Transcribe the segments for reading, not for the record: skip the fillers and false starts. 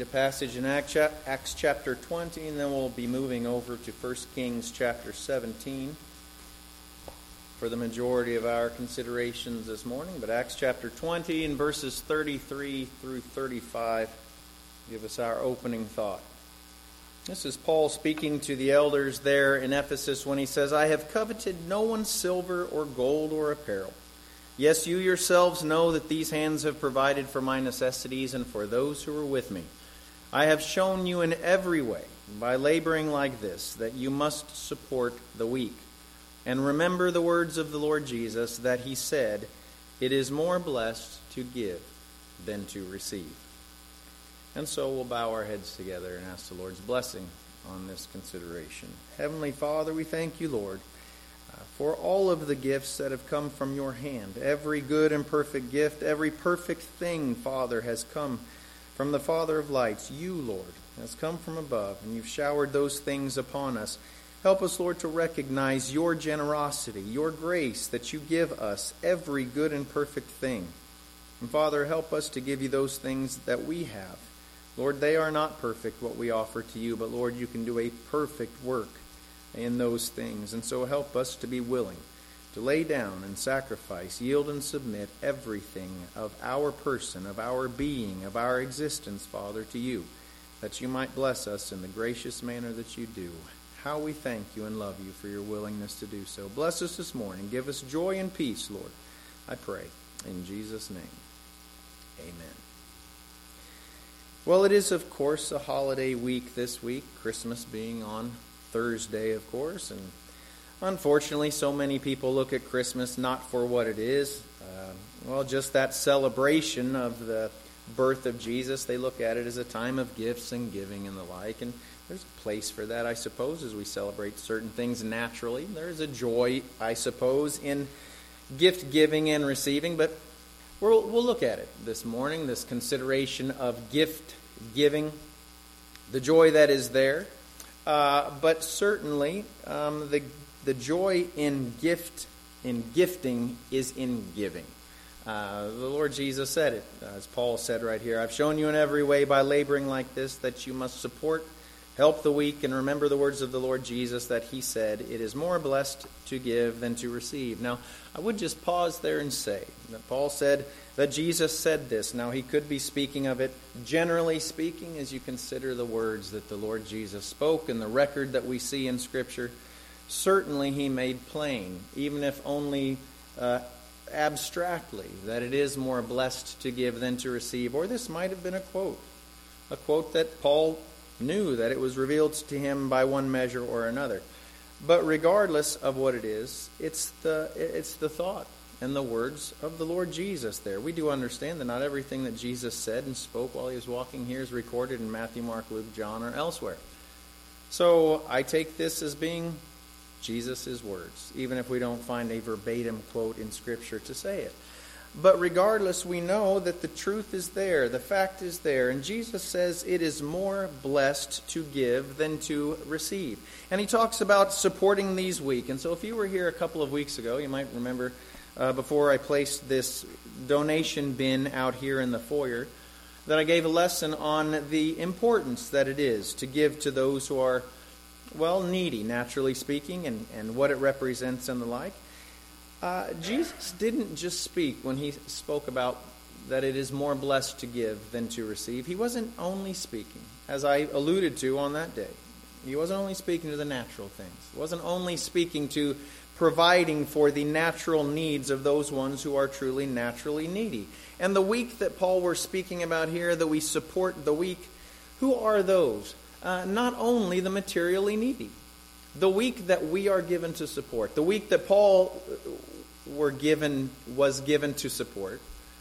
a passage in Acts chapter 20, and then we'll be moving over to 1 Kings chapter 17 for the majority of our considerations this morning. But Acts chapter 20 and verses 33 through 35 give us our opening thought. This is Paul speaking to the elders there in Ephesus when he says, "I have coveted no one's silver or gold or apparel. Yes, you yourselves know that these hands have provided for my necessities and for those who are with me. I have shown you in every way, by laboring like this, that you must support the weak. And remember the words of the Lord Jesus, that he said, 'It is more blessed to give than to receive.'" And so we'll bow our heads together and ask the Lord's blessing on this consideration. Heavenly Father, we thank you, Lord, for all of the gifts that have come from your hand. Every good and perfect gift, every perfect thing, Father, has come from the Father of lights. You, Lord, has come from above, and you've showered those things upon us. Help us, Lord, to recognize your generosity, your grace that you give us, every good and perfect thing. And Father, help us to give you those things that we have. Lord, they are not perfect, what we offer to you, but Lord, you can do a perfect work in those things. And so help us to be willing to lay down and sacrifice, yield and submit everything of our person, of our being, of our existence, Father, to you, that you might bless us in the gracious manner that you do. How we thank you and love you for your willingness to do so. Bless us this morning. Give us joy and peace, Lord, I pray. In Jesus' name, amen. Well, it is, of course, a holiday week this week, Christmas being on Thursday, of course, and unfortunately so many people look at Christmas not for what it is, just that celebration of the birth of Jesus. They look at it as a time of gifts and giving and the like, and there's a place for that, I suppose, as we celebrate certain things naturally. There is a joy, I suppose, in gift giving and receiving, but we'll look at it this morning, this consideration of gift giving, the joy that is there. But certainly, the joy in gifting is in giving. The Lord Jesus said it, as Paul said right here, "I've shown you in every way by laboring like this that you must support, help the weak, and remember the words of the Lord Jesus, that he said, 'It is more blessed to give than to receive.'" Now, I would just pause there and say that Paul said that Jesus said this. Now, he could be speaking of it generally speaking as you consider the words that the Lord Jesus spoke and the record that we see in Scripture. Certainly, he made plain, even if only abstractly, that it is more blessed to give than to receive. Or this might have been a quote that Paul knew that it was revealed to him by one measure or another. But regardless of what it is, it's the thought and the words of the Lord Jesus there. We do understand that not everything that Jesus said and spoke while he was walking here is recorded in Matthew, Mark, Luke, John, or elsewhere. So I take this as being Jesus' words, even if we don't find a verbatim quote in Scripture to say it. But regardless, we know that the truth is there, the fact is there, and Jesus says it is more blessed to give than to receive. And he talks about supporting these weak. And so if you were here a couple of weeks ago, you might remember before I placed this donation bin out here in the foyer, that I gave a lesson on the importance that it is to give to those who are, needy, naturally speaking, and what it represents and the like. Jesus didn't just speak when he spoke about that it is more blessed to give than to receive. He wasn't only speaking, as I alluded to on that day. He wasn't only speaking to the natural things. He wasn't only speaking to providing for the natural needs of those ones who are truly naturally needy. And the weak that Paul were speaking about here, that we support the weak, who are those? Not only the materially needy. The weak that we are given to support, the weak that Paul was given to support,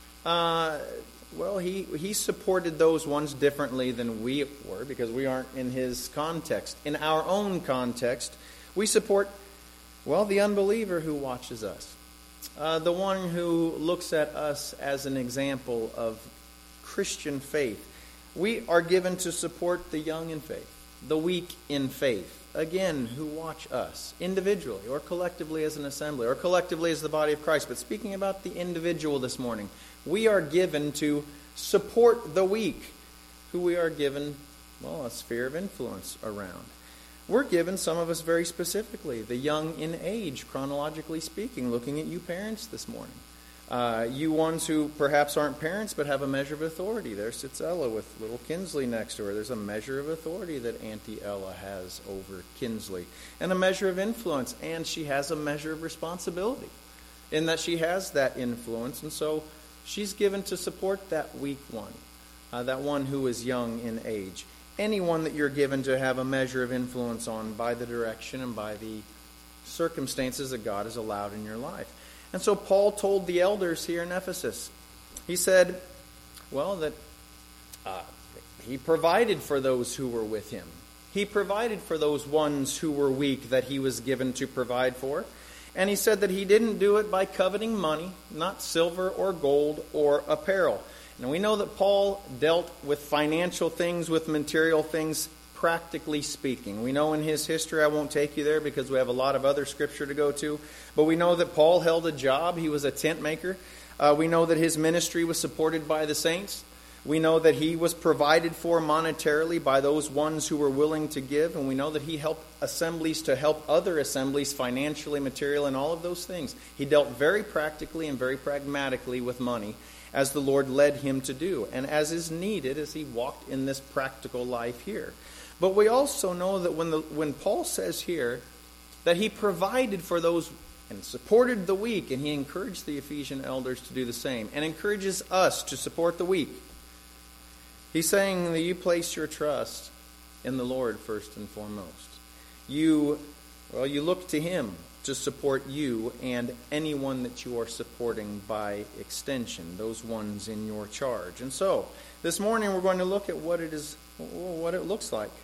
he supported those ones differently than we were, because we aren't in his context. In our own context, we support, the unbeliever who watches us, the one who looks at us as an example of Christian faith. We are given to support the young in faith, the weak in faith, again, who watch us individually or collectively as an assembly or collectively as the body of Christ. But speaking about the individual this morning, we are given to support the weak who we are given, well, a sphere of influence around. We're given, some of us very specifically, the young in age, chronologically speaking, looking at you parents this morning. You ones who perhaps aren't parents but have a measure of authority. There sits Ella with little Kinsley next to her. There's a measure of authority that Auntie Ella has over Kinsley. And a measure of influence. And she has a measure of responsibility in that she has that influence. And so she's given to support that weak one, that one who is young in age. Anyone that you're given to have a measure of influence on by the direction and by the circumstances that God has allowed in your life. And so Paul told the elders here in Ephesus, he said, well, that he provided for those who were with him. He provided for those ones who were weak that he was given to provide for. And he said that he didn't do it by coveting money, not silver or gold or apparel. Now we know that Paul dealt with financial things, with material things, practically speaking. We know in his history, I won't take you there because we have a lot of other scripture to go to, but we know that Paul held a job. He was a tent maker. We know that his ministry was supported by the saints. We know that he was provided for monetarily by those ones who were willing to give, and we know that he helped assemblies to help other assemblies financially, material, and all of those things. He dealt very practically and very pragmatically with money as the Lord led him to do, and as is needed as he walked in this practical life here. But we also know that when Paul says here that he provided for those and supported the weak, and he encouraged the Ephesian elders to do the same, and encourages us to support the weak, he's saying that you place your trust in the Lord first and foremost. You look to him to support you and anyone that you are supporting by extension, those ones in your charge. And so, this morning we're going to look at what it looks like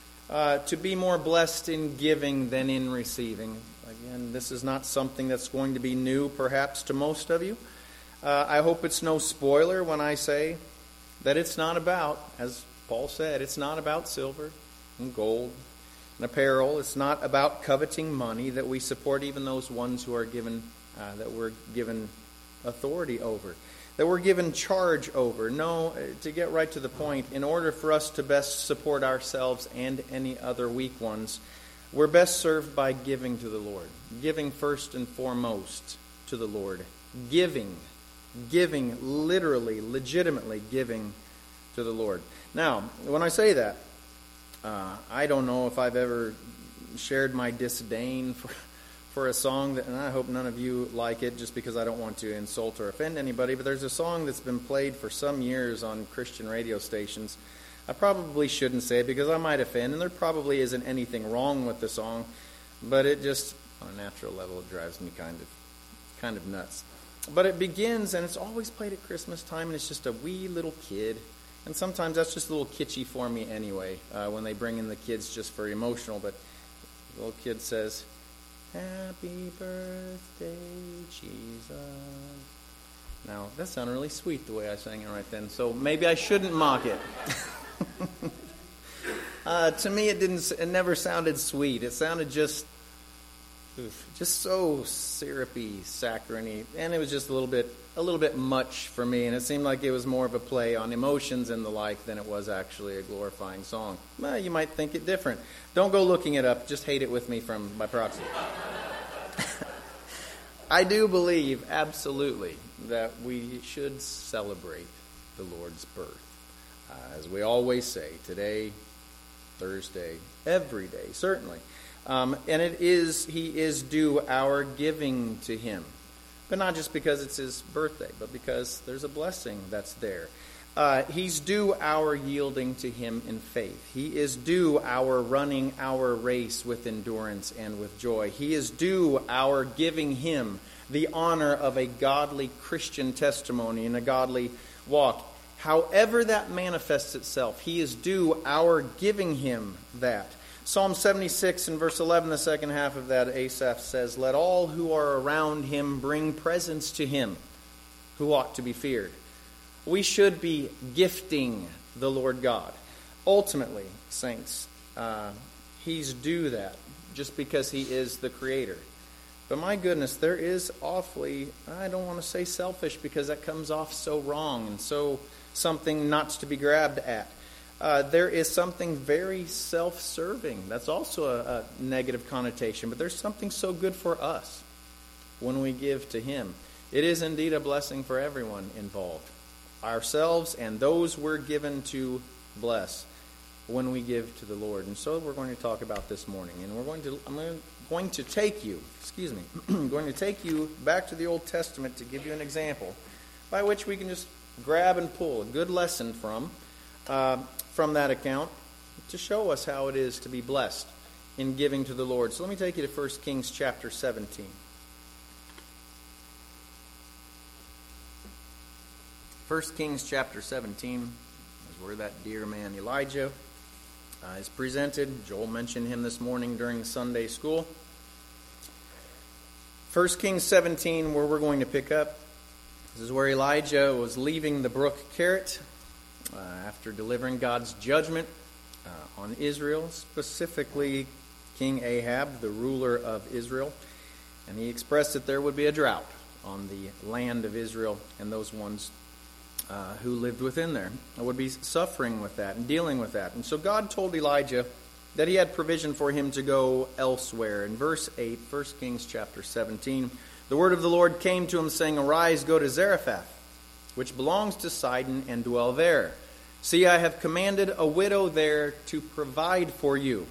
to be more blessed in giving than in receiving. Again, this is not something that's going to be new, perhaps, to most of you. I hope it's no spoiler when I say that it's not about, as Paul said, it's not about silver and gold and apparel. It's not about coveting money that we support even those ones who are given, that we're given authority over, that we're given charge over. No, to get right to the point, in order for us to best support ourselves and any other weak ones, we're best served by giving to the Lord. Giving first and foremost to the Lord. Giving, literally, legitimately giving to the Lord. Now, when I say that, I don't know if I've ever shared my disdain for a song, and I hope none of you like it just because I don't want to insult or offend anybody, but there's a song that's been played for some years on Christian radio stations. I probably shouldn't say it because I might offend, and there probably isn't anything wrong with the song, but it just, on a natural level, it drives me kind of nuts. But it begins, and it's always played at Christmas time, and it's just a wee little kid. And sometimes that's just a little kitschy for me anyway, when they bring in the kids just for emotional. But the little kid says, "Happy birthday, Jesus." Now, that sounded really sweet the way I sang it right then, so maybe I shouldn't mock it. To me, it never sounded sweet. It sounded just so syrupy, saccharine-y, and it was just a little bit much for me, and it seemed like it was more of a play on emotions and the like than it was actually a glorifying song. Well, you might think it different. Don't go looking it up. Just hate it with me by proxy. I do believe, absolutely, that we should celebrate the Lord's birth. As we always say, today, Thursday, every day, certainly. And he is due our giving to him. But not just because it's his birthday, but because there's a blessing that's there. He's due our yielding to him in faith. He is due our running our race with endurance and with joy. He is due our giving him the honor of a godly Christian testimony and a godly walk. However that manifests itself, he is due our giving him that. Psalm 76 and verse 11, the second half of that, Asaph says, "Let all who are around him bring presents to him who ought to be feared." We should be gifting the Lord God. Ultimately, saints, he's due that just because he is the creator. But my goodness, there is awfully, I don't want to say selfish because that comes off so wrong and so something not to be grabbed at. there is something very self-serving. That's also a negative connotation, but there's something so good for us when we give to Him. It is indeed a blessing for everyone involved, ourselves and those we're given to bless when we give to the Lord. And so we're going to talk about this morning. And I'm going to take you, I'm going to take you back to the Old Testament to give you an example by which we can just grab and pull a good lesson from that account to show us how it is to be blessed in giving to the Lord. So let me take you to 1 Kings chapter 17. 1 Kings chapter 17 is where that dear man Elijah is presented. Joel mentioned him this morning during Sunday school. 1 Kings 17, where we're going to pick up. This is where Elijah was leaving the brook Kerith after delivering God's judgment on Israel, specifically King Ahab, the ruler of Israel. And he expressed that there would be a drought on the land of Israel, and those ones who lived within there would be suffering with that and dealing with that. And so God told Elijah that he had provision for him to go elsewhere. In verse 8, 1 Kings chapter 17, the word of the Lord came to him, saying, "Arise, go to Zarephath, which belongs to Sidon, and dwell there. See, I have commanded a widow there to provide for you."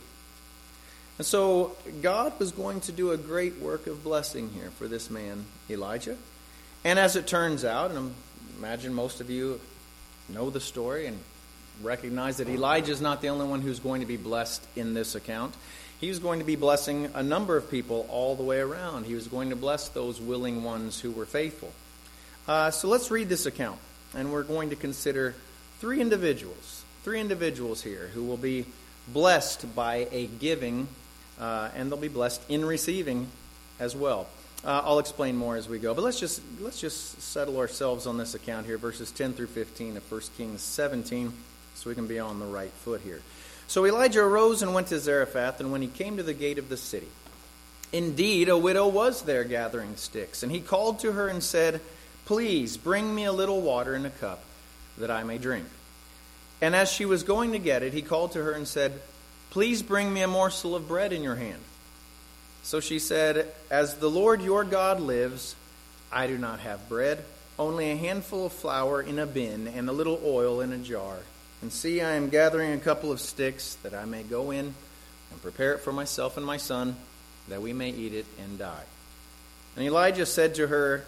And so God was going to do a great work of blessing here for this man, Elijah. And as it turns out, and imagine most of you know the story and recognize that Elijah is not the only one who's going to be blessed in this account. He was going to be blessing a number of people all the way around. He was going to bless those willing ones who were faithful. So let's read this account, and we're going to consider three individuals here who will be blessed by a giving, and they'll be blessed in receiving as well. I'll explain more as we go, but let's just settle ourselves on this account here, verses 10 through 15 of 1 Kings 17, so we can be on the right foot here. So Elijah arose and went to Zarephath, and when he came to the gate of the city, indeed a widow was there gathering sticks, and he called to her and said, "Please bring me a little water in a cup, that I may drink." And as she was going to get it, he called to her and said, "Please bring me a morsel of bread in your hand." So she said, "As the Lord your God lives, I do not have bread, only a handful of flour in a bin and a little oil in a jar. And see, I am gathering a couple of sticks that I may go in and prepare it for myself and my son, that we may eat it and die." And Elijah said to her,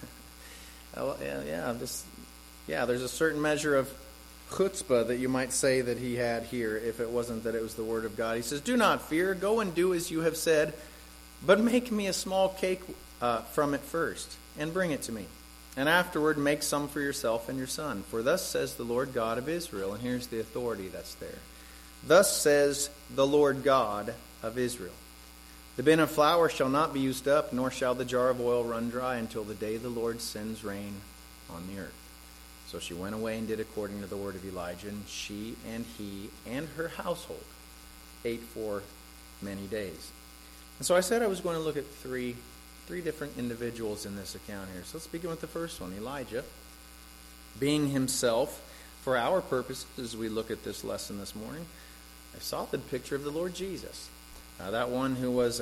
there's a certain measure of chutzpah that you might say that he had here, if it wasn't that it was the word of God. He says, "Do not fear, go and do as you have said, but make me a small cake from it first, and bring it to me. And afterward make some for yourself and your son. For thus says the Lord God of Israel," and here's the authority that's there. "Thus says the Lord God of Israel, the bin of flour shall not be used up, nor shall the jar of oil run dry until the day the Lord sends rain on the earth." So she went away and did according to the word of Elijah, and she and he and her household ate for many days. And so I said I was going to look at three different individuals in this account here. So let's begin with the first one, Elijah, being himself, for our purposes as we look at this lesson this morning, a solid picture of the Lord Jesus. That one who was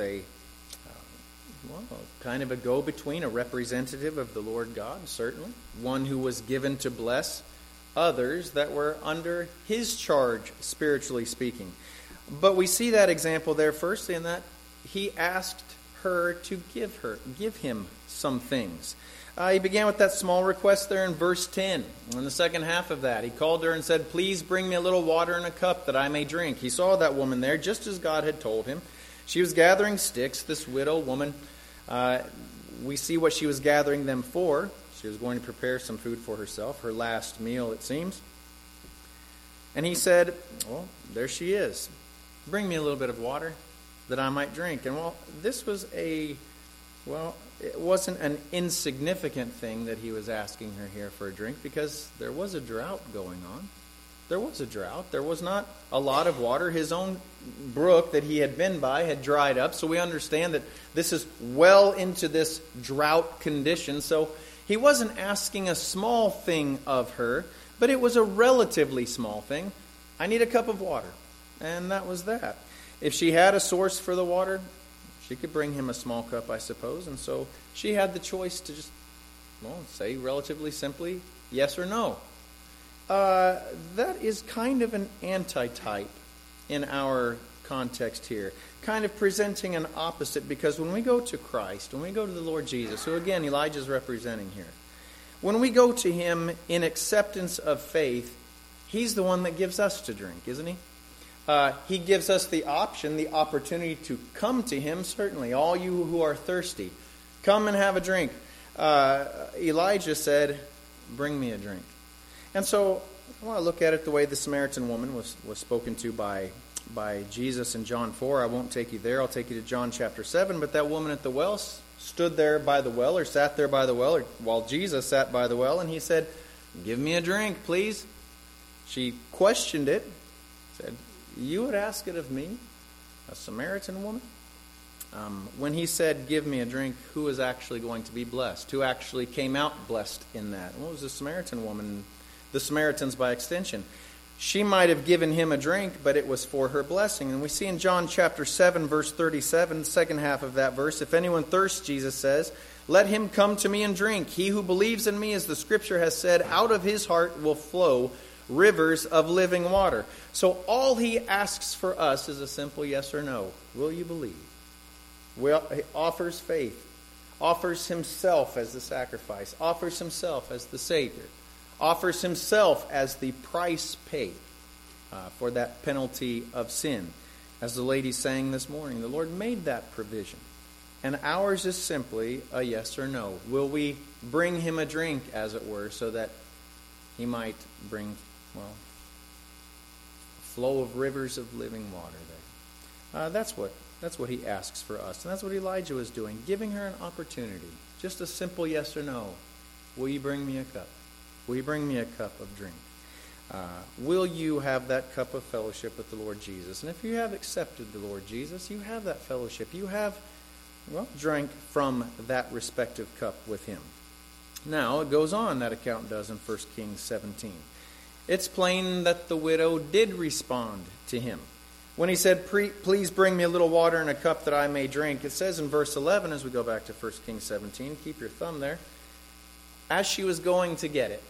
kind of a go-between, a representative of the Lord God, certainly. One who was given to bless others that were under his charge, spiritually speaking. But we see that example there first in that he asked her to give him some things. He began with that small request there in verse 10. In the second half of that, he called her and said, "Please bring me a little water in a cup that I may drink." He saw that woman there, just as God had told him. She was gathering sticks, this widow woman. We see what she was gathering them for. She was going to prepare some food for herself, her last meal, it seems. And he said, "Well, there she is. Bring me a little bit of water that I might drink." And this was it wasn't an insignificant thing that he was asking her here for a drink, because there was a drought going on. There was a drought. There was not a lot of water. His own brook that he had been by had dried up. So we understand that this is well into this drought condition. So he wasn't asking a small thing of her, but it was a relatively small thing. I need a cup of water. And that was that. If she had a source for the water, she could bring him a small cup, I suppose. And so she had the choice to just, say relatively simply, yes or no. That is kind of an antitype in our context here. Kind of presenting an opposite, because when we go to Christ, when we go to the Lord Jesus, who again Elijah's representing here, when we go to him in acceptance of faith, he's the one that gives us to drink, isn't he? He gives us the option, the opportunity to come to him, certainly. All you who are thirsty, come and have a drink. Elijah said, bring me a drink. And so I want to look at it the way the Samaritan woman was spoken to by Jesus in John 4. I won't take you there. I'll take you to John chapter 7. But that woman at the well stood there by the well, or sat there by the well, or while Jesus sat by the well, and he said, give me a drink, please. She questioned it, said, you would ask it of me, a Samaritan woman? When he said, give me a drink, who was actually going to be blessed? Who actually came out blessed in that? Well, it was the Samaritan woman, the Samaritans by extension. She might have given him a drink, but it was for her blessing. And we see in John chapter 7, verse 37, the second half of that verse, if anyone thirsts, Jesus says, let him come to me and drink. He who believes in me, as the scripture has said, out of his heart will flow rivers of living water. So all he asks for us is a simple yes or no. Will you believe? Well, he offers faith, offers himself as the sacrifice, offers himself as the Savior, offers himself as the price paid for that penalty of sin. As the lady sang this morning, the Lord made that provision. And ours is simply a yes or no. Will we bring him a drink, as it were, so that he might bring, a flow of rivers of living water there. That's what he asks for us. And that's what Elijah was doing, giving her an opportunity. Just a simple yes or no. Will you bring me a cup? Will you bring me a cup of drink? Will you have that cup of fellowship with the Lord Jesus? And if you have accepted the Lord Jesus, you have that fellowship. You have, drank from that respective cup with him. Now, it goes on, that account does, in 1 Kings 17. It's plain that the widow did respond to him. When he said, please bring me a little water in a cup that I may drink, it says in verse 11, as we go back to 1 Kings 17, keep your thumb there, as she was going to get it.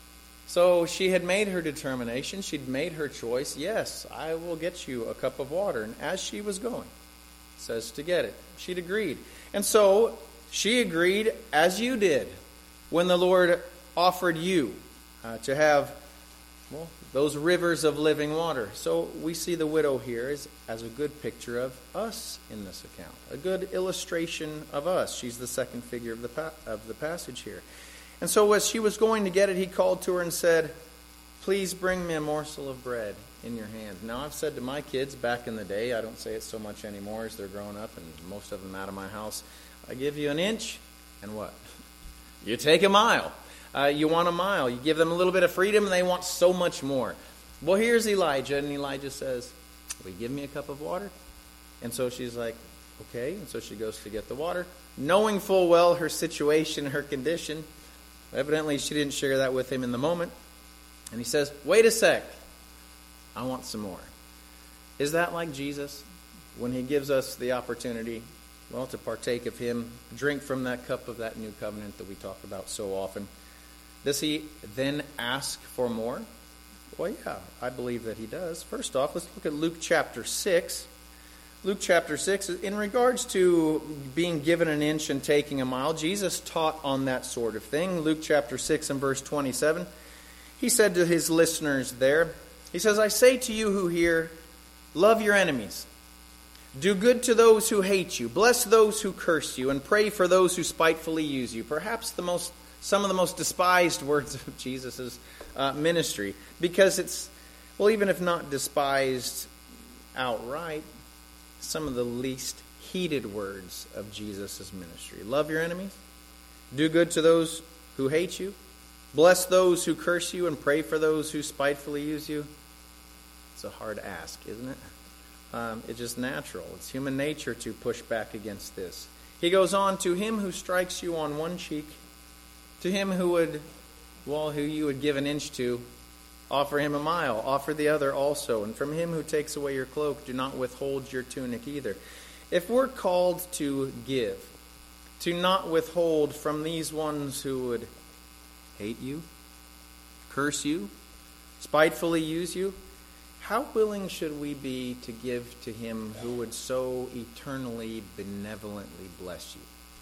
So she had made her determination, she'd made her choice, yes, I will get you a cup of water. And as she was going, it says to get it, she'd agreed. And so she agreed as you did when the Lord offered you to have those rivers of living water. So we see the widow here as a good picture of us in this account, a good illustration of us. She's the second figure of the passage here. And so as she was going to get it, he called to her and said, please bring me a morsel of bread in your hand. Now, I've said to my kids back in the day, I don't say it so much anymore as they're growing up and most of them out of my house, I give you an inch, and what? You take a mile. You want a mile. You give them a little bit of freedom, and they want so much more. Well, here's Elijah, and Elijah says, will you give me a cup of water? And so she's like, okay. And so she goes to get the water, knowing full well her situation, her condition. Evidently, she didn't share that with him in the moment. And he says, wait a sec. I want some more. Is that like Jesus? When he gives us the opportunity, to partake of him, drink from that cup of that new covenant that we talk about so often. Does he then ask for more? Well, yeah, I believe that he does. First off, let's look at Luke chapter 6. Luke chapter 6, in regards to being given an inch and taking a mile, Jesus taught on that sort of thing. Luke chapter 6 and verse 27, he said to his listeners there, he says, I say to you who hear, love your enemies. Do good to those who hate you. Bless those who curse you, and pray for those who spitefully use you. Perhaps some of the most despised words of Jesus' ministry, because it's, even if not despised outright, some of the least heated words of Jesus' ministry. Love your enemies. Do good to those who hate you. Bless those who curse you, and pray for those who spitefully use you. It's a hard ask, isn't it? It's just natural. It's human nature to push back against this. He goes on, to him who strikes you on one cheek, to him who you would give an inch to, offer him a mile. Offer the other also. And from him who takes away your cloak, do not withhold your tunic either. If we're called to give, to not withhold from these ones who would hate you, curse you, spitefully use you, how willing should we be to give to him who would so eternally, benevolently bless you?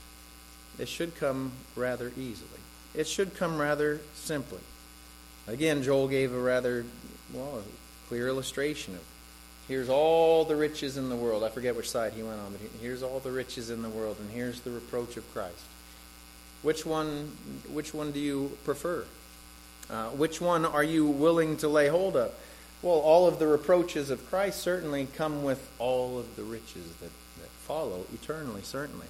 It should come rather easily. It should come rather simply. Again, Joel gave a rather, clear illustration of, here's all the riches in the world. I forget which side he went on, but here's all the riches in the world, and here's the reproach of Christ. Which one do you prefer? Which one are you willing to lay hold of? Well, all of the reproaches of Christ certainly come with all of the riches that follow eternally, certainly.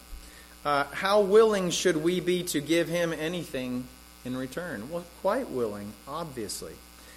How willing should we be to give him anything in return? Well, quite willing, obviously.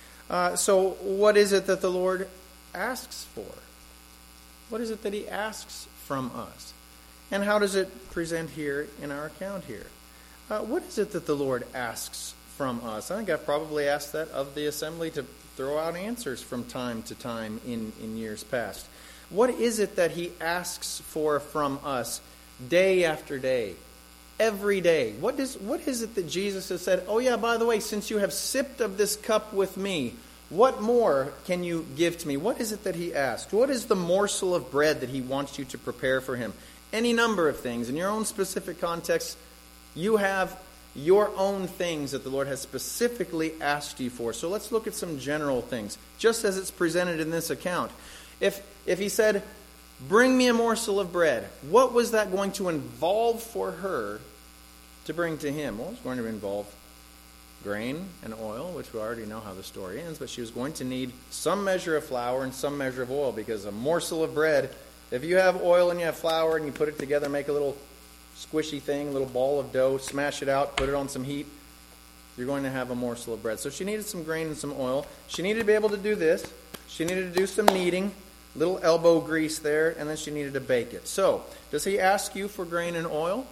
So what is it that the Lord asks for? What is it that he asks from us? And how does it present here in our account here? What is it that the Lord asks from us? I think I've probably asked that of the assembly to throw out answers from time to time in years past. What is it that he asks for from us day after day, every day? What is it that Jesus has said, oh yeah, by the way, since you have sipped of this cup with me, what more can you give to me? What is it that he asks? What is the morsel of bread that he wants you to prepare for him? Any number of things. In your own specific context, you have your own things that the Lord has specifically asked you for. So let's look at some general things, just as it's presented in this account. If he said, bring me a morsel of bread, what was that going to involve for her to bring to him? Well, it's going to involve grain and oil, which we already know how the story ends, but she was going to need some measure of flour and some measure of oil, because a morsel of bread, if you have oil and you have flour and you put it together, make a little squishy thing, a little ball of dough, smash it out, put it on some heat, you're going to have a morsel of bread. So she needed some grain and some oil. She needed to be able to do this. She needed to do some kneading, little elbow grease there, and then she needed to bake it. So, does he ask you for grain and oil?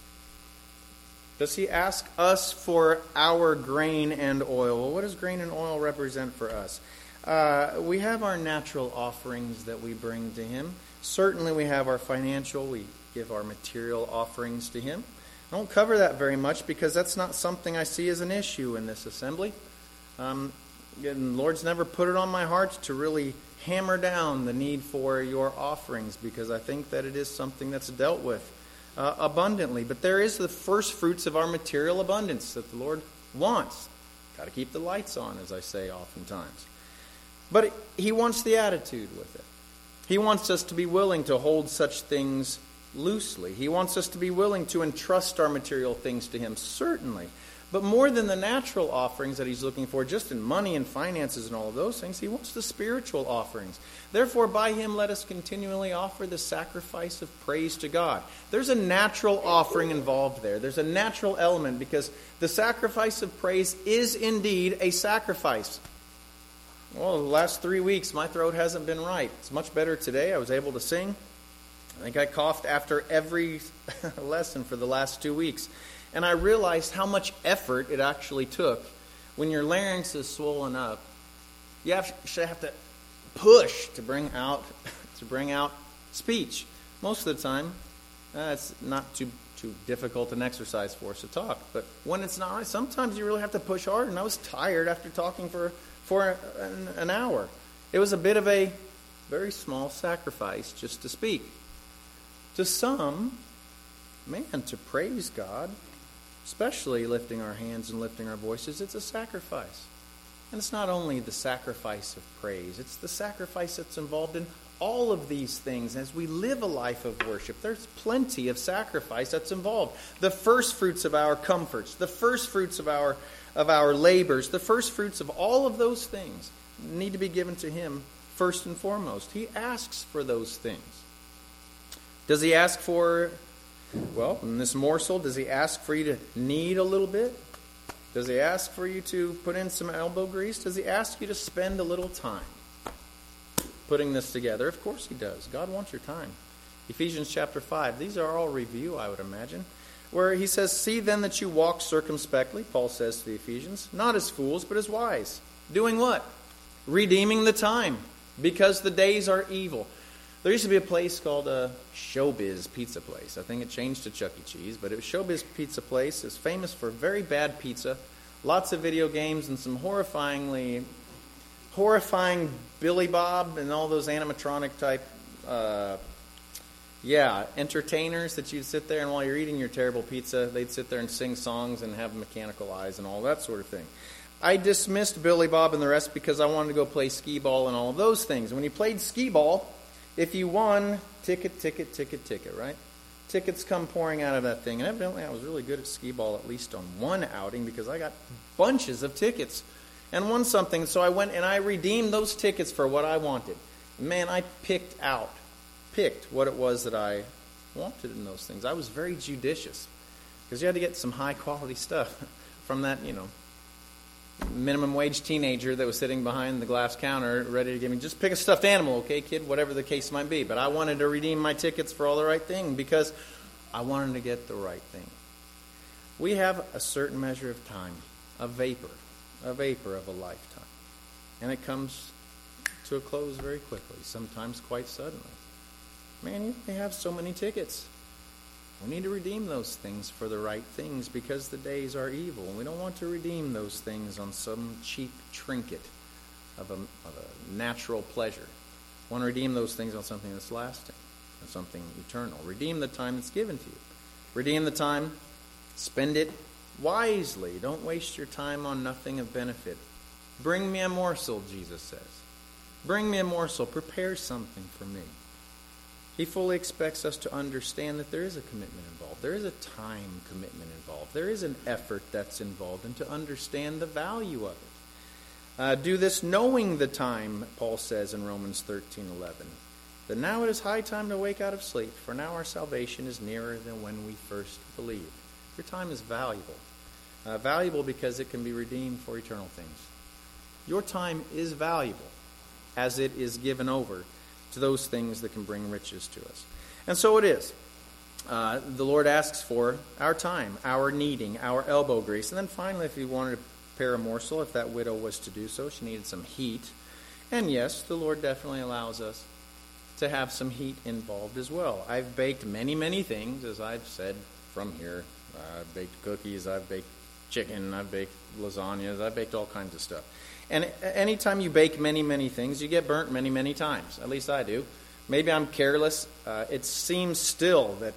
Does he ask us for our grain and oil? Well, what does grain and oil represent for us? We have our natural offerings that we bring to him. Certainly we have our financial, we give our material offerings to him. I don't cover that very much because that's not something I see as an issue in this assembly. And the Lord's never put it on my heart to really hammer down the need for your offerings, because I think that it is something that's dealt with abundantly. But there is the first fruits of our material abundance that the Lord wants. Got to keep the lights on, as I say oftentimes. But he wants the attitude with it. He wants us to be willing to hold such things loosely. He wants us to be willing to entrust our material things to him, certainly. But more than the natural offerings that he's looking for, just in money and finances and all of those things, he wants the spiritual offerings. Therefore, by him, let us continually offer the sacrifice of praise to God. There's a natural offering involved there. There's a natural element, because the sacrifice of praise is indeed a sacrifice. Well, the last 3 weeks, my throat hasn't been right. It's much better today. I was able to sing. I think I coughed after every lesson for the last 2 weeks. And I realized how much effort it actually took. When your larynx is swollen up, you actually have to push to bring out speech. Most of the time, it's not too difficult an exercise for us to talk. But when it's not right, sometimes you really have to push hard. And I was tired after talking for an hour. It was a bit of a very small sacrifice just to speak. To some, to praise God, especially lifting our hands and lifting our voices, it's a sacrifice. And it's not only the sacrifice of praise, it's the sacrifice that's involved in all of these things. As we live a life of worship, there's plenty of sacrifice that's involved. The first fruits of our comforts, the first fruits of our labors, the first fruits of all of those things need to be given to him first and foremost. He asks for those things. Does he ask for, in this morsel, does he ask for you to knead a little bit? Does he ask for you to put in some elbow grease? Does he ask you to spend a little time putting this together? Of course he does. God wants your time. Ephesians chapter 5. These are all review, I would imagine. Where he says, see then that you walk circumspectly, Paul says to the Ephesians, not as fools, but as wise, Doing what? Redeeming the time, because the days are evil. There used to be a place called Showbiz Pizza Place. I think it changed to Chuck E. Cheese, but it was Showbiz Pizza Place. It's famous for very bad pizza, lots of video games, and some horrifying Billy Bob and all those animatronic type entertainers that you'd sit there, and while you're eating your terrible pizza, they'd sit there and sing songs and have mechanical eyes and all that sort of thing. I dismissed Billy Bob and the rest because I wanted to go play skee-ball and all of those things. When you played skee-ball, if you won, ticket, right? Tickets come pouring out of that thing. And evidently I was really good at skee-ball, at least on one outing, because I got bunches of tickets and won something. So I went and I redeemed those tickets for what I wanted. Man, I picked what it was that I wanted in those things. I was very judicious, because you had to get some high-quality stuff from that, minimum wage teenager that was sitting behind the glass counter ready to give me, just pick a stuffed animal, okay, kid, whatever the case might be. But I wanted to redeem my tickets for all the right thing, because I wanted to get the right thing. We have a certain measure of time, a vapor of a lifetime. And it comes to a close very quickly, sometimes quite suddenly. Man, you may have so many tickets. We need to redeem those things for the right things, because the days are evil. We don't want to redeem those things on some cheap trinket of a natural pleasure. We want to redeem those things on something that's lasting, on something eternal. Redeem the time that's given to you. Redeem the time. Spend it wisely. Don't waste your time on nothing of benefit. Bring me a morsel, Jesus says. Bring me a morsel. Prepare something for me. He fully expects us to understand that there is a commitment involved. There is a time commitment involved. There is an effort that's involved, and to understand the value of it. Do this knowing the time, Paul says in Romans 13:11. That now it is high time to wake out of sleep, for now our salvation is nearer than when we first believed. Your time is valuable. Valuable because it can be redeemed for eternal things. Your time is valuable as it is given over to those things that can bring riches to us. And so it is. The Lord asks for our time, our kneading, our elbow grease. And then finally, if he wanted to prepare a morsel, if that widow was to do so, she needed some heat. And yes, the Lord definitely allows us to have some heat involved as well. I've baked many things, as I've said from here. I've baked cookies, I've baked chicken, I've baked lasagnas, I've baked all kinds of stuff. And anytime you bake many things, you get burnt many times. At least I do. Maybe I'm careless. It seems still that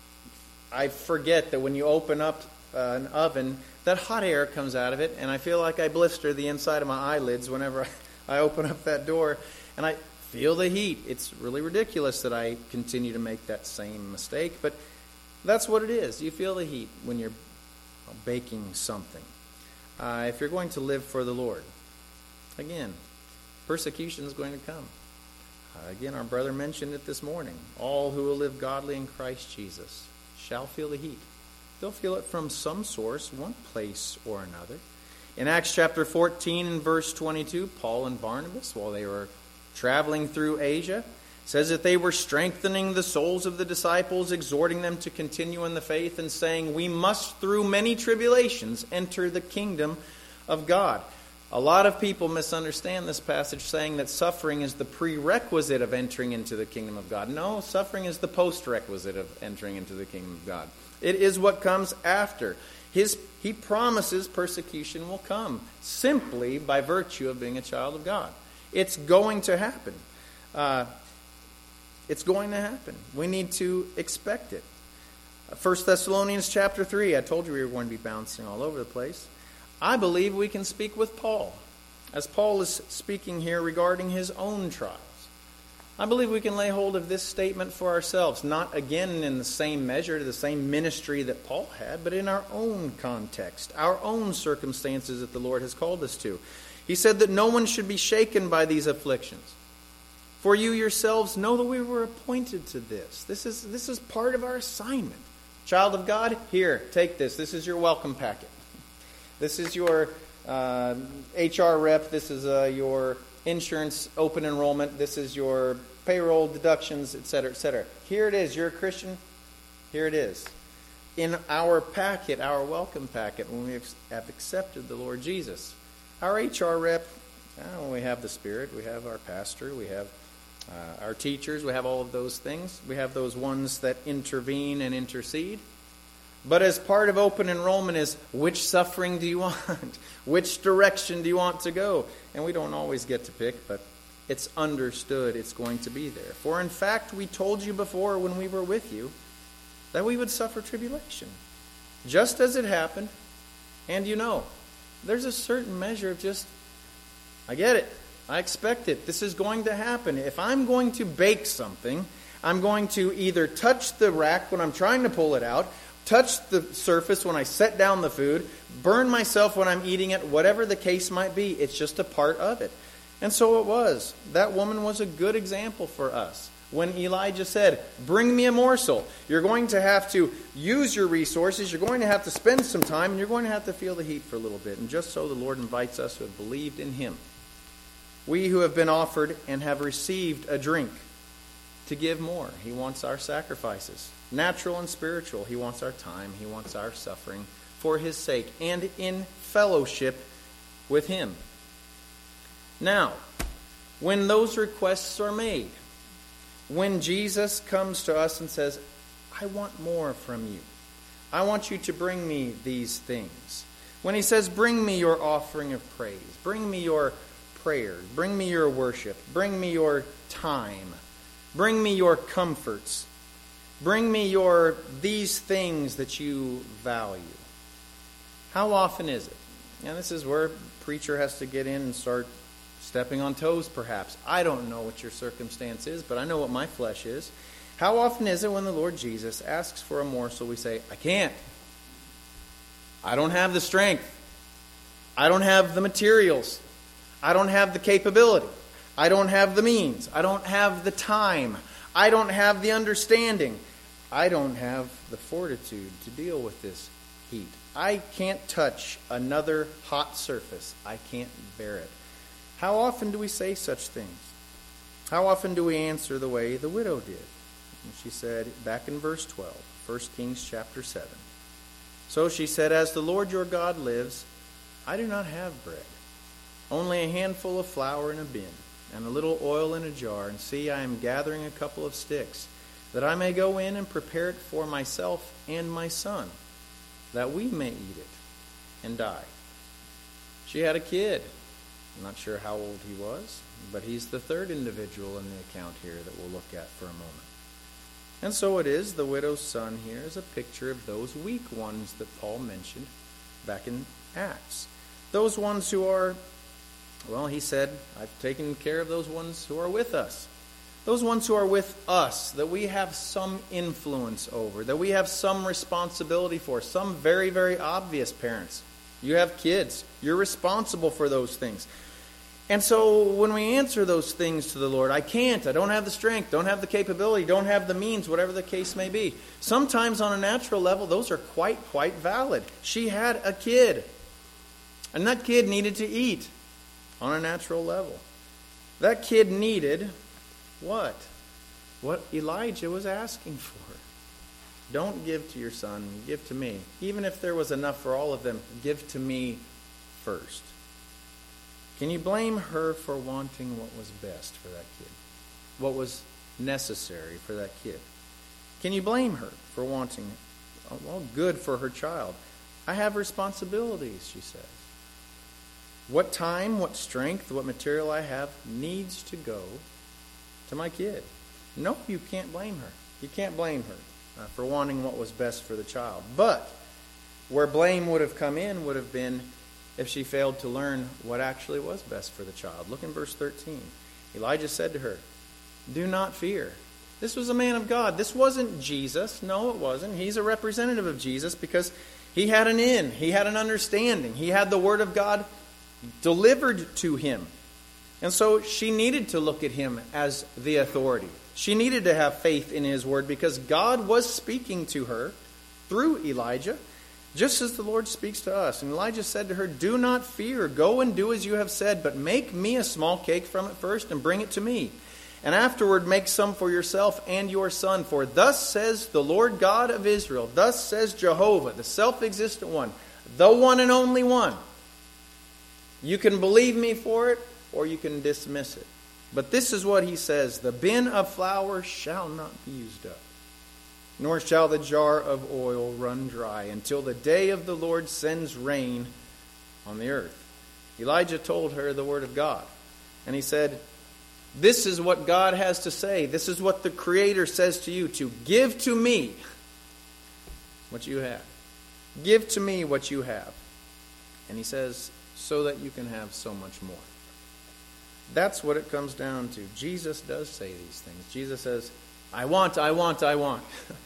I forget that when you open up an oven, that hot air comes out of it, and I feel like I blister the inside of my eyelids whenever I open up that door, and I feel the heat. It's really ridiculous that I continue to make that same mistake, but that's what it is. You feel the heat when you're baking something. If you're going to live for the Lord, again, persecution is going to come. Again, our brother mentioned it this morning. All who will live godly in Christ Jesus shall feel the heat. They'll feel it from some source, one place or another. In Acts chapter 14 and verse 22, Paul and Barnabas, while they were traveling through Asia, says that they were strengthening the souls of the disciples, exhorting them to continue in the faith, and saying, we must through many tribulations enter the kingdom of God. A lot of people misunderstand this passage, saying that suffering is the prerequisite of entering into the kingdom of God. No, suffering is the postrequisite of entering into the kingdom of God. It is what comes after. He promises persecution will come simply by virtue of being a child of God. It's going to happen. It's going to happen. We need to expect it. 1 Thessalonians chapter 3, I told you we were going to be bouncing all over the place. I believe we can speak with Paul, as Paul is speaking here regarding his own trials. I believe we can lay hold of this statement for ourselves, not again in the same measure, to the same ministry that Paul had, but in our own context, our own circumstances that the Lord has called us to. He said that no one should be shaken by these afflictions. For you yourselves know that we were appointed to this. This is part of our assignment. Child of God, here, take this. This is your welcome packet. This is your HR rep. This is your insurance open enrollment. This is your payroll deductions, etc., etc. Here it is. You're a Christian. Here it is. In our packet, our welcome packet, when we have accepted the Lord Jesus, our HR rep We have the Spirit, we have our pastor, we have our teachers, we have all of those things. We have those ones that intervene and intercede. But as part of open enrollment is, which suffering do you want? Which direction do you want to go? And we don't always get to pick, but it's understood it's going to be there. For in fact, we told you before when we were with you that we would suffer tribulation, just as it happened. And there's a certain measure of just, I get it. I expect it. This is going to happen. If I'm going to bake something, I'm going to either touch the rack when I'm trying to pull it out, touch the surface when I set down the food, burn myself when I'm eating it, whatever the case might be. It's just a part of it. And so it was. That woman was a good example for us. When Elijah said, bring me a morsel, you're going to have to use your resources, you're going to have to spend some time, and you're going to have to feel the heat for a little bit. And just so the Lord invites us who have believed in Him, we who have been offered and have received a drink, to give more. He wants our sacrifices, natural and spiritual. He wants our time. He wants our suffering for His sake and in fellowship with Him. Now, when those requests are made, when Jesus comes to us and says, I want more from you. I want you to bring me these things. When He says, bring me your offering of praise, bring me your prayers, bring me your worship, bring me your time, bring me your comforts, bring me these things that you value. How often is it? And this is where a preacher has to get in and start stepping on toes, perhaps. I don't know what your circumstance is, but I know what my flesh is. How often is it when the Lord Jesus asks for a morsel, we say, I can't. I don't have the strength. I don't have the materials. I don't have the capability. I don't have the means. I don't have the time. I don't have the understanding. I don't have the fortitude to deal with this heat. I can't touch another hot surface. I can't bear it. How often do we say such things? How often do we answer the way the widow did? And she said, back in verse 12, 1 Kings chapter 7. So she said, as the Lord your God lives, I do not have bread, only a handful of flour in a bin, and a little oil in a jar. And see, I am gathering a couple of sticks, that I may go in and prepare it for myself and my son, that we may eat it and die. She had a kid. I'm not sure how old he was, but he's the third individual in the account here that we'll look at for a moment. And so it is, the widow's son here is a picture of those weak ones that Paul mentioned back in Acts. Those ones who are, he said, I've taken care of those ones who are with us. Those ones who are with us, that we have some influence over, that we have some responsibility for, some very, very obvious parents. You have kids. You're responsible for those things. And so when we answer those things to the Lord, I can't, I don't have the strength, don't have the capability, don't have the means, whatever the case may be. Sometimes on a natural level, those are quite valid. She had a kid. And that kid needed to eat on a natural level. That kid needed what? What Elijah was asking for. Don't give to your son, give to me. Even if there was enough for all of them, give to me first. Can you blame her for wanting what was best for that kid? What was necessary for that kid? Can you blame her for wanting, good for her child? I have responsibilities, she says. What time, what strength, what material I have needs to go to my kid. No, you can't blame her. You can't blame her for wanting what was best for the child. But where blame would have come in would have been if she failed to learn what actually was best for the child. Look in verse 13. Elijah said to her, do not fear. This was a man of God. This wasn't Jesus. No, it wasn't. He's a representative of Jesus because he had an in. He had an understanding. He had the word of God delivered to him. And so she needed to look at him as the authority. She needed to have faith in his word because God was speaking to her through Elijah, just as the Lord speaks to us. And Elijah said to her, do not fear. Go and do as you have said, but make me a small cake from it first and bring it to me. And afterward make some for yourself and your son. For thus says the Lord God of Israel, thus says Jehovah, the self-existent one, the one and only one. You can believe me for it, or you can dismiss it. But this is what he says: the bin of flour shall not be used up, nor shall the jar of oil run dry, until the day of the Lord sends rain on the earth. Elijah told her the word of God. And he said, this is what God has to say. This is what the Creator says to you, to give to me what you have. Give to me what you have. And he says, so that you can have so much more. That's what it comes down to. Jesus does say these things. Jesus says, I want, I want, I want.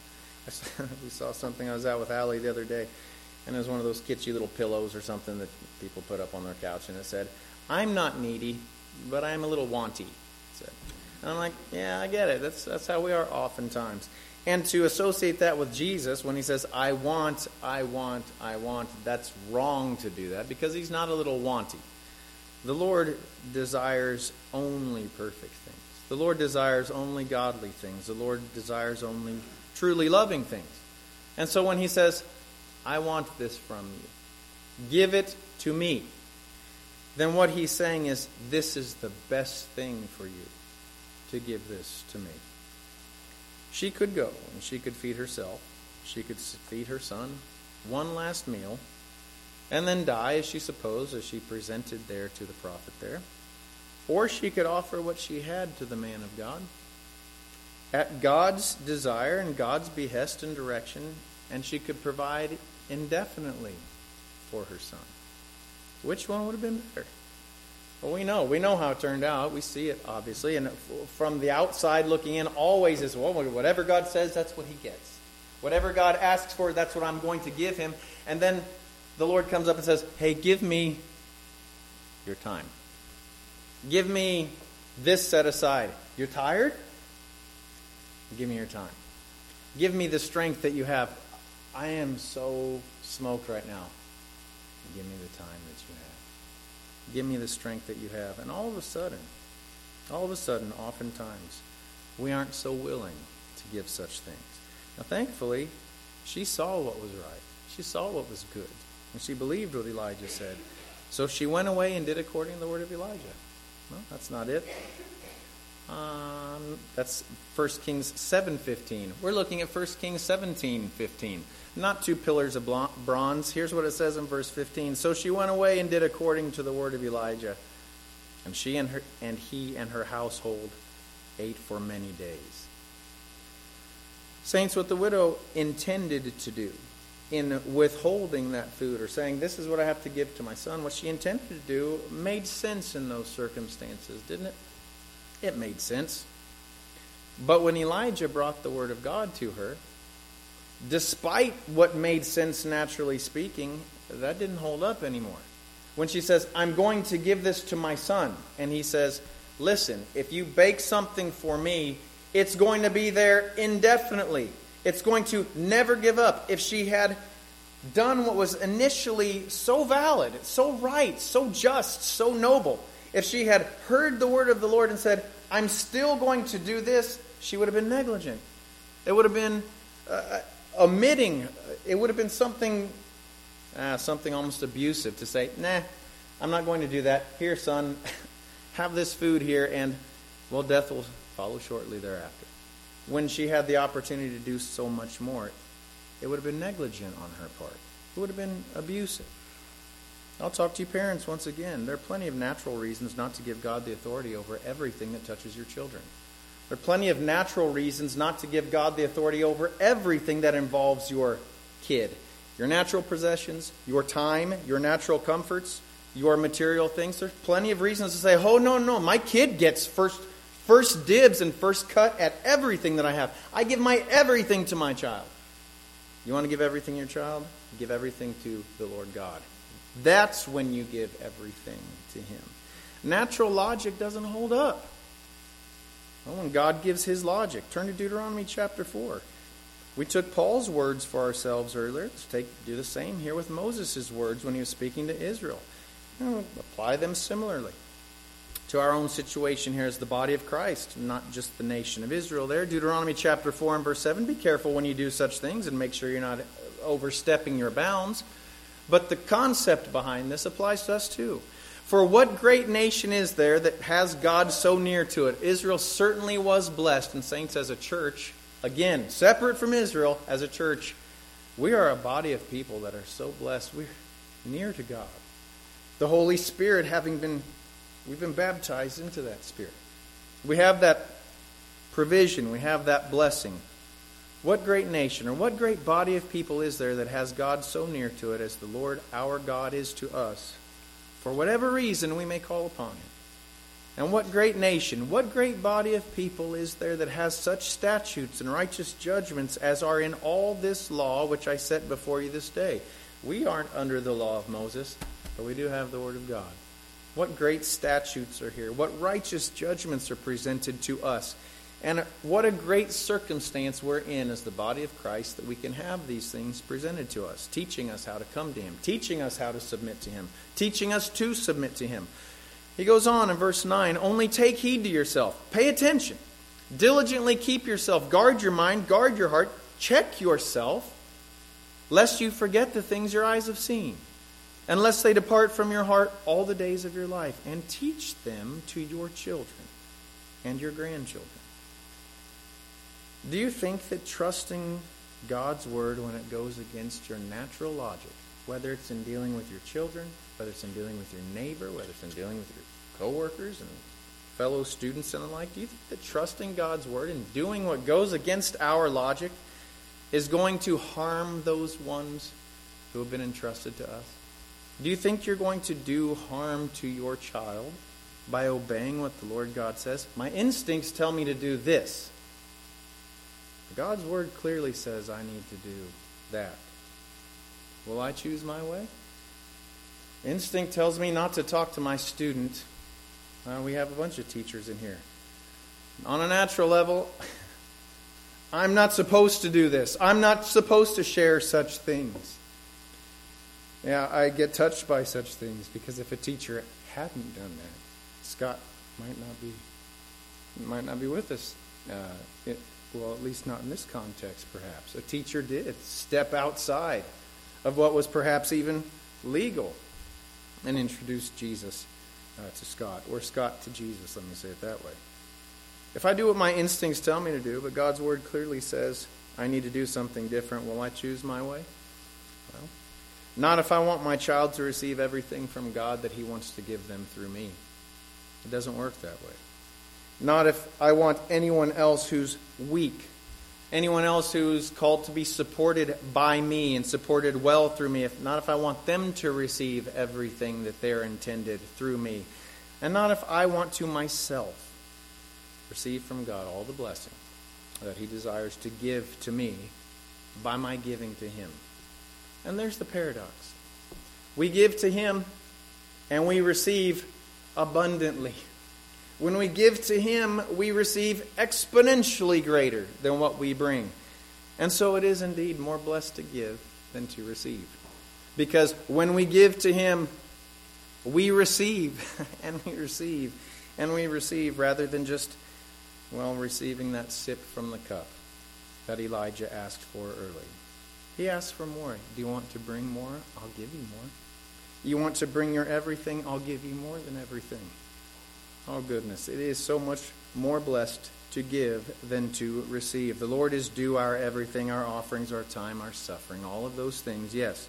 We saw something. I was out with Allie the other day, and it was one of those kitschy little pillows or something that people put up on their couch, and it said, I'm not needy, but I'm a little wanty. And I'm like, yeah, I get it. That's how we are oftentimes. And to associate that with Jesus, when he says, I want, I want, I want, that's wrong to do that, because he's not a little wanty. The Lord desires only perfect things. The Lord desires only godly things. The Lord desires only truly loving things. And so when he says, I want this from you, give it to me, then what he's saying is, this is the best thing for you, to give this to me. She could go and she could feed herself. She could feed her son one last meal and then die, as she supposed, as she presented there to the prophet there. Or she could offer what she had to the man of God at God's desire and God's behest and direction, and she could provide indefinitely for her son. Which one would have been better? Well, we know how it turned out. We see it, obviously. And from the outside looking in, always is, well, whatever God says, that's what he gets. Whatever God asks for, that's what I'm going to give him. And then the Lord comes up and says, hey, give me your time. Give me this set aside. You're tired? Give me your time. Give me the strength that you have. I am so smoked right now. Give me the time that you have. Give me the strength that you have. And all of a sudden, oftentimes, we aren't so willing to give such things. Now, thankfully, she saw what was right. She saw what was good. And she believed what Elijah said. So she went away and did according to the word of Elijah. Well, that's not it. That's 1 Kings 7:15. We're looking at 1 Kings 17:15. Not two pillars of bronze. Here's what it says in verse 15. So she went away and did according to the word of Elijah. And she and he and her household ate for many days. Saints, what the widow intended to do in withholding that food, or saying, this is what I have to give to my son, what she intended to do made sense in those circumstances, didn't it? It made sense. But when Elijah brought the word of God to her, despite what made sense naturally speaking, that didn't hold up anymore. When she says, I'm going to give this to my son, and he says, listen, if you bake something for me, it's going to be there indefinitely. It's going to never give up. If she had done what was initially so valid, so right, so just, so noble, if she had heard the word of the Lord and said, I'm still going to do this, she would have been negligent. It would have been omitting. It would have been something almost abusive to say, nah, I'm not going to do that. Here, son, have this food here, and, well, death will follow shortly thereafter. When she had the opportunity to do so much more, it would have been negligent on her part. It would have been abusive. I'll talk to you parents once again. There are plenty of natural reasons not to give God the authority over everything that touches your children. There are plenty of natural reasons not to give God the authority over everything that involves your kid. Your natural possessions, your time, your natural comforts, your material things. There's plenty of reasons to say, oh, no, my kid gets first dibs and first cut at everything that I have. I give my everything to my child. You want to give everything to your child? Give everything to the Lord God. That's when you give everything to him. Natural logic doesn't hold up. Well, when God gives his logic, turn to Deuteronomy chapter 4. We took Paul's words for ourselves earlier. Let's do the same here with Moses' words when he was speaking to Israel. Apply them similarly to our own situation here as the body of Christ, not just the nation of Israel there. Deuteronomy chapter 4 and verse 7, be careful when you do such things and make sure you're not overstepping your bounds. But the concept behind this applies to us too. For what great nation is there that has God so near to it? Israel certainly was blessed. And saints, as a church, again, separate from Israel, as a church, we are a body of people that are so blessed. We're near to God. The Holy Spirit, we've been baptized into that Spirit. We have that provision. We have that blessing. What great nation or what great body of people is there that has God so near to it as the Lord our God is to us? For whatever reason we may call upon Him. And what great nation, what great body of people is there that has such statutes and righteous judgments as are in all this law which I set before you this day? We aren't under the law of Moses, but we do have the Word of God. What great statutes are here. What righteous judgments are presented to us. And what a great circumstance we're in as the body of Christ that we can have these things presented to us, teaching us how to come to Him, teaching us how to submit to Him, teaching us to submit to Him. He goes on in verse 9, only take heed to yourself. Pay attention. Diligently keep yourself. Guard your mind. Guard your heart. Check yourself, lest you forget the things your eyes have seen, and lest they depart from your heart all the days of your life. And teach them to your children and your grandchildren. Do you think that trusting God's Word when it goes against your natural logic, whether it's in dealing with your children, whether it's in dealing with your neighbor, whether it's in dealing with your coworkers and fellow students and the like, do you think that trusting God's Word and doing what goes against our logic is going to harm those ones who have been entrusted to us? Do you think you're going to do harm to your child by obeying what the Lord God says? My instincts tell me to do this. God's Word clearly says I need to do that. Will I choose my way? Instinct tells me not to talk to my student. We have a bunch of teachers in here. On a natural level, I'm not supposed to do this. I'm not supposed to share such things. Yeah, I get touched by such things because if a teacher hadn't done that, Scott might not be with us. Well, at least not in this context, perhaps. A teacher did step outside of what was perhaps even legal and introduce Jesus to Scott, or Scott to Jesus, let me say it that way. If I do what my instincts tell me to do, but God's Word clearly says I need to do something different, will I choose my way? Well, not if I want my child to receive everything from God that He wants to give them through me. It doesn't work that way. Not if I want anyone else who's weak, anyone else who's called to be supported by me and supported well through me. Not if I want them to receive everything that they're intended through me. And not if I want to myself receive from God all the blessing that He desires to give to me by my giving to Him. And there's the paradox. We give to Him and we receive abundantly. When we give to Him, we receive exponentially greater than what we bring. And so it is indeed more blessed to give than to receive. Because when we give to Him, we receive, and we receive, and we receive, rather than just, receiving that sip from the cup that Elijah asked for early. He asked for more. Do you want to bring more? I'll give you more. You want to bring your everything? I'll give you more than everything. Oh goodness, it is so much more blessed to give than to receive. The Lord is due our everything, our offerings, our time, our suffering, all of those things, yes.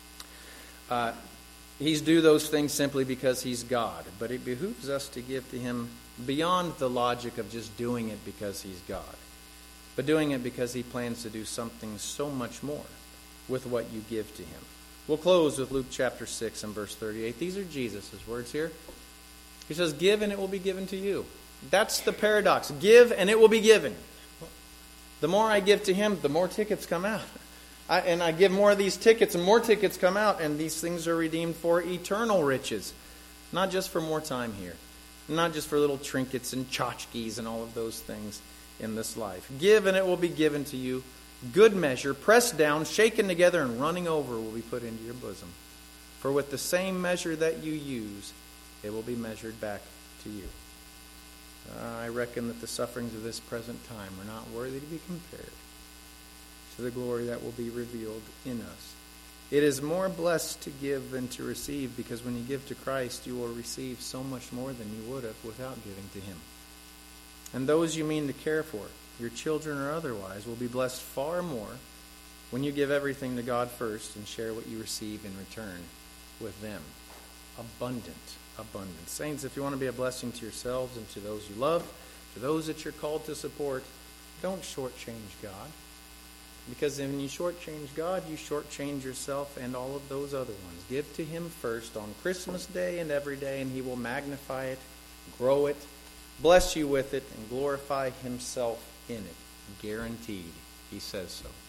He's due those things simply because He's God. But it behooves us to give to Him beyond the logic of just doing it because He's God. But doing it because He plans to do something so much more with what you give to Him. We'll close with Luke chapter 6 and verse 38. These are Jesus' words here. He says, give and it will be given to you. That's the paradox. Give and it will be given. The more I give to Him, the more tickets come out. I give more of these tickets and more tickets come out. And these things are redeemed for eternal riches. Not just for more time here. Not just for little trinkets and tchotchkes and all of those things in this life. Give and it will be given to you. Good measure, pressed down, shaken together, and running over will be put into your bosom. For with the same measure that you use, it will be measured back to you. I reckon that the sufferings of this present time are not worthy to be compared to the glory that will be revealed in us It is more blessed to give than to receive, because when you give to Christ, you will receive so much more than you would have without giving to Him. And those you mean to care for, your children or otherwise, will be blessed far more when you give everything to God first and share what you receive in return with them. Abundant. Saints, if you want to be a blessing to yourselves and to those you love, to those that you're called to support, don't shortchange God. Because when you shortchange God, you shortchange yourself and all of those other ones. Give to Him first on Christmas Day and every day, and He will magnify it, grow it, bless you with it, and glorify Himself in it. Guaranteed. He says so.